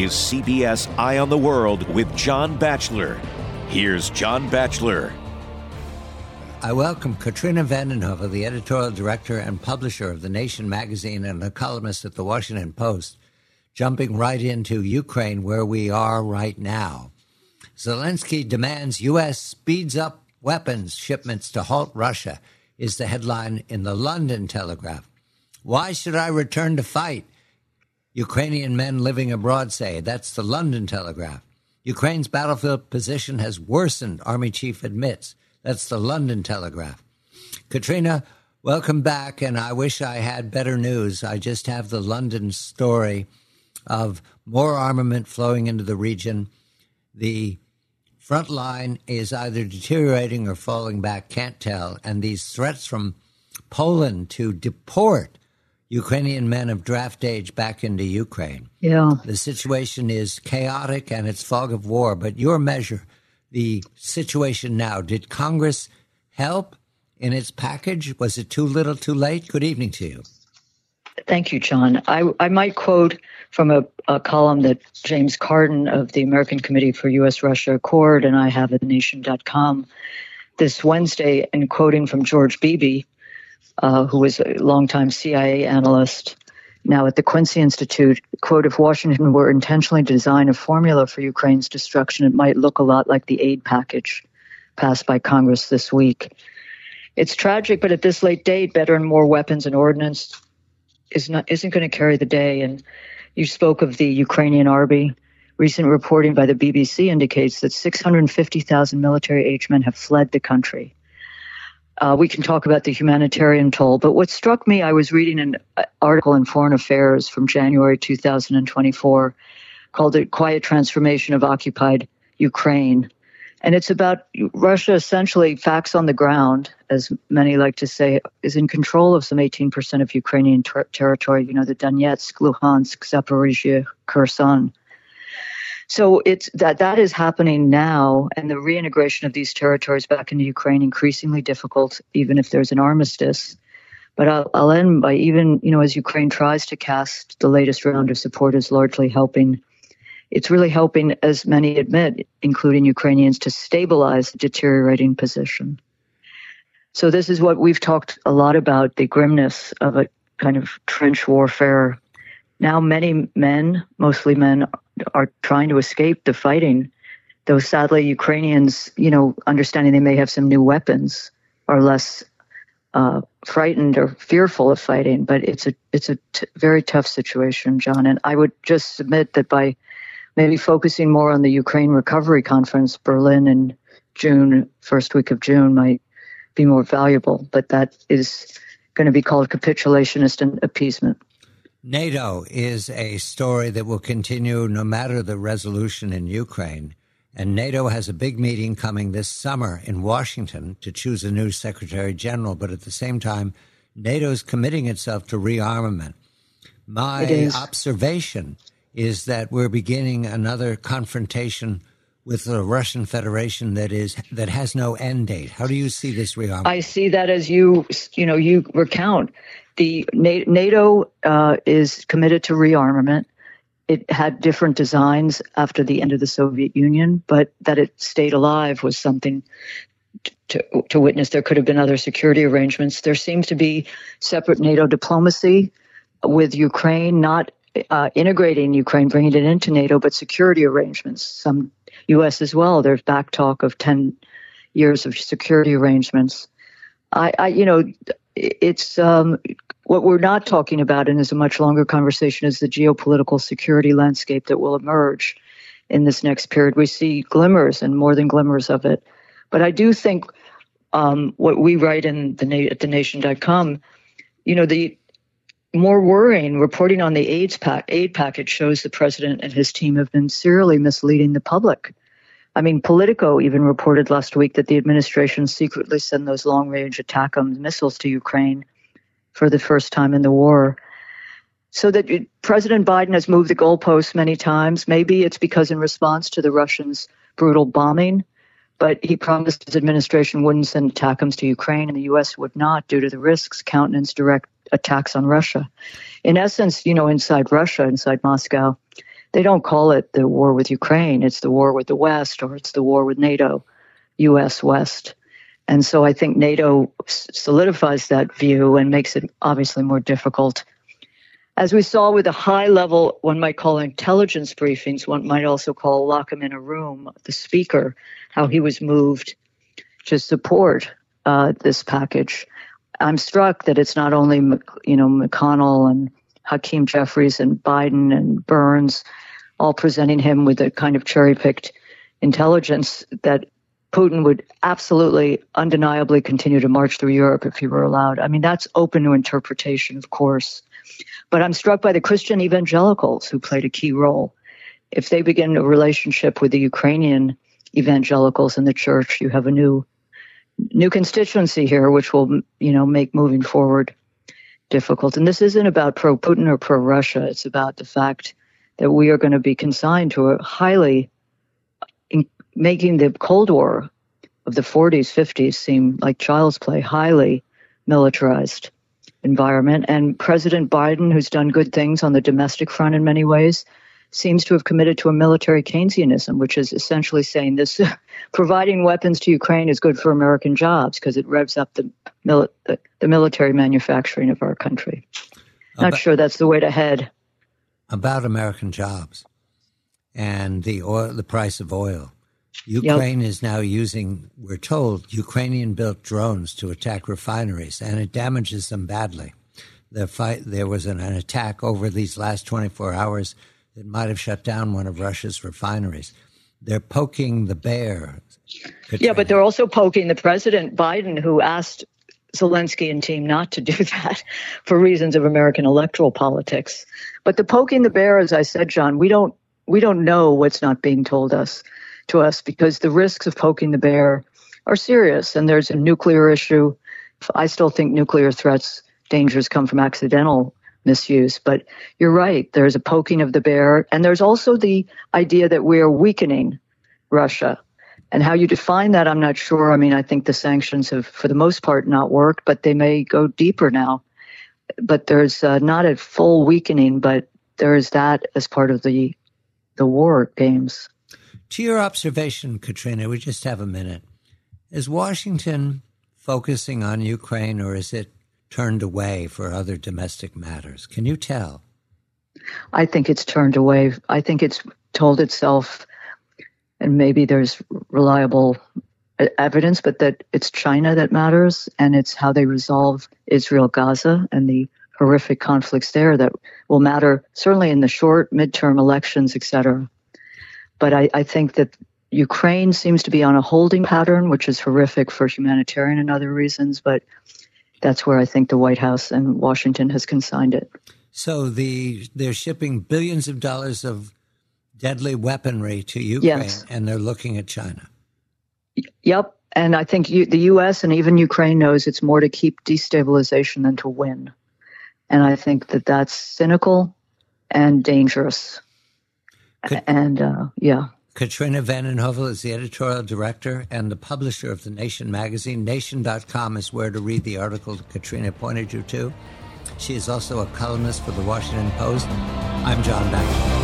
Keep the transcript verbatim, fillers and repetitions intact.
is C B S Eye on the World with John Batchelor. Here's John Batchelor. I welcome Katrina vanden Heuvel, the editorial director and publisher of The Nation magazine and a columnist at The Washington Post, jumping right into Ukraine, where we are right now. Zelensky demands U S speeds up weapons shipments to halt Russia, is the headline in the London Telegraph. Why should I return to fight? Ukrainian men living abroad say. That's the London Telegraph. Ukraine's battlefield position has worsened, Army Chief admits. That's the London Telegraph. Katrina, welcome back, and I wish I had better news. I just have the London story of more armament flowing into the region. The front line is either deteriorating or falling back, can't tell, and these threats from Poland to deport Ukrainian men of draft age back into Ukraine. Yeah. The situation is chaotic and it's fog of war, but your measure, the situation now, did Congress help in its package? Was it too little, too late? Good evening to you. Thank you, John. I, I might quote from a, a column that James Carden of the American Committee for U S Russia Accord and I have at the nation dot com this Wednesday, and quoting from George Beebe, Uh, who was a longtime C I A analyst, now at the Quincy Institute, quote, if Washington were intentionally to design a formula for Ukraine's destruction, it might look a lot like the aid package passed by Congress this week. It's tragic, but at this late date, better and more weapons and ordnance is not, isn't going to carry the day. And you spoke of the Ukrainian army. Recent reporting by the B B C indicates that six hundred fifty thousand military-aged men have fled the country. Uh, we can talk about the humanitarian toll, but what struck me, I was reading an article in Foreign Affairs from January two thousand twenty-four called The Quiet Transformation of Occupied Ukraine. And it's about Russia, essentially, facts on the ground, as many like to say, is in control of some eighteen percent of Ukrainian ter- territory, you know, the Donetsk, Luhansk, Zaporizhia, Kherson. So it's that that is happening now, and the reintegration of these territories back into Ukraine increasingly difficult, even if there's an armistice. But I'll, I'll end by even, you know, as Ukraine tries to cast the latest round of support as largely helping, it's really helping, as many admit, including Ukrainians, to stabilize the deteriorating position. So this is what we've talked a lot about, the grimness of a kind of trench warfare. Now many men, mostly men, are trying to escape the fighting, though sadly Ukrainians, you know, understanding they may have some new weapons, are less uh, frightened or fearful of fighting. But it's a it's a t- very tough situation, John. And I would just submit that by maybe focusing more on the Ukraine Recovery Conference, Berlin in June, first week of June, might be more valuable. But that is going to be called capitulationist and appeasement. NATO is a story that will continue no matter the resolution in Ukraine. And NATO has a big meeting coming this summer in Washington to choose a new Secretary General. But at the same time, NATO is committing itself to rearmament. My observation is that we're beginning another confrontation with the Russian Federation that is that has no end date. How do you see this rearmament? I see that as you, you know, you recount. The NATO uh, is committed to rearmament. It had different designs after the end of the Soviet Union, but that it stayed alive was something to, to witness. There could have been other security arrangements. There seems to be separate NATO diplomacy with Ukraine, not uh, integrating Ukraine, bringing it into NATO, but security arrangements. Some U S as well. There's back talk of ten years of security arrangements. I, I you know, it's um, what we're not talking about, and is a much longer conversation, is the geopolitical security landscape that will emerge in this next period. We see glimmers and more than glimmers of it. But I do think um, what we write in the at the nation dot com, you know, the more worrying reporting on the AIDS pack, aid package shows the president and his team have been serially misleading the public. I mean, Politico even reported last week that the administration secretly sent those long-range ATACMS missiles to Ukraine for the first time in the war. So that it, President Biden has moved the goalposts many times. Maybe it's because in response to the Russians' brutal bombing, but he promised his administration wouldn't send ATACMS to Ukraine, and the U S would not due to the risks, countenance direct attacks on Russia. In essence, you know, inside Russia, inside Moscow, they don't call it the war with Ukraine. It's the war with the West, or it's the war with NATO, U S West. And so I think NATO solidifies that view and makes it obviously more difficult. As we saw with the high-level, one might call intelligence briefings, one might also call lock him in a room, the speaker, how he was moved to support uh, this package. I'm struck that it's not only, you know, McConnell and Hakeem Jeffries and Biden and Burns all presenting him with a kind of cherry-picked intelligence, that Putin would absolutely, undeniably continue to march through Europe if he were allowed. I mean, that's open to interpretation, of course. But I'm struck by the Christian evangelicals who played a key role. If they begin a relationship with the Ukrainian evangelicals in the church, you have a new new constituency here, which will, you know, make moving forward difficult. And this isn't about pro-Putin or pro-Russia. It's about the fact that we are going to be consigned to a highly in, making the Cold War of the forties, fifties seem like child's play, highly militarized environment. And President Biden, who's done good things on the domestic front in many ways, seems to have committed to a military Keynesianism, which is essentially saying this providing weapons to Ukraine is good for American jobs because it revs up the, mili- the, the military manufacturing of our country. Not about, sure that's the way to head. About American jobs and the oil, the price of oil. Ukraine yep. is now using, we're told, Ukrainian-built drones to attack refineries, and it damages them badly. The fight, there was an, an attack over these last twenty-four hours that might have shut down one of Russia's refineries. They're poking the bear. Katrina. Yeah, but they're also poking the President Biden, who asked Zelensky and team not to do that for reasons of American electoral politics. But the poking the bear, as I said, John, we don't we don't know what's not being told us to us because the risks of poking the bear are serious. And there's a nuclear issue. I still think nuclear threats, dangers come from accidental misuse. But you're right. There's a poking of the bear. And there's also the idea that we are weakening Russia. And how you define that, I'm not sure. I mean, I think the sanctions have, for the most part, not worked, but they may go deeper now. But there's uh, not a full weakening, but there is that as part of the the war games. To your observation, Katrina, we just have a minute. Is Washington focusing on Ukraine, or is it turned away for other domestic matters? Can you tell? I think it's turned away. I think it's told itself, and maybe there's reliable evidence, but that it's China that matters, and it's how they resolve Israel-Gaza and the horrific conflicts there that will matter, certainly in the short, midterm elections, et cetera. But I, I think that Ukraine seems to be on a holding pattern, which is horrific for humanitarian and other reasons, but that's where I think the White House and Washington has consigned it. So the they're shipping billions of dollars of deadly weaponry to Ukraine, yes. and they're looking at China. Yep. And I think you, the U S and even Ukraine knows it's more to keep destabilization than to win. And I think that that's cynical and dangerous. Could, and, uh, yeah. Katrina vanden Heuvel is the editorial director and the publisher of The Nation magazine. Nation dot com is where to read the article Katrina pointed you to. She is also a columnist for The Washington Post. I'm John Batchelor.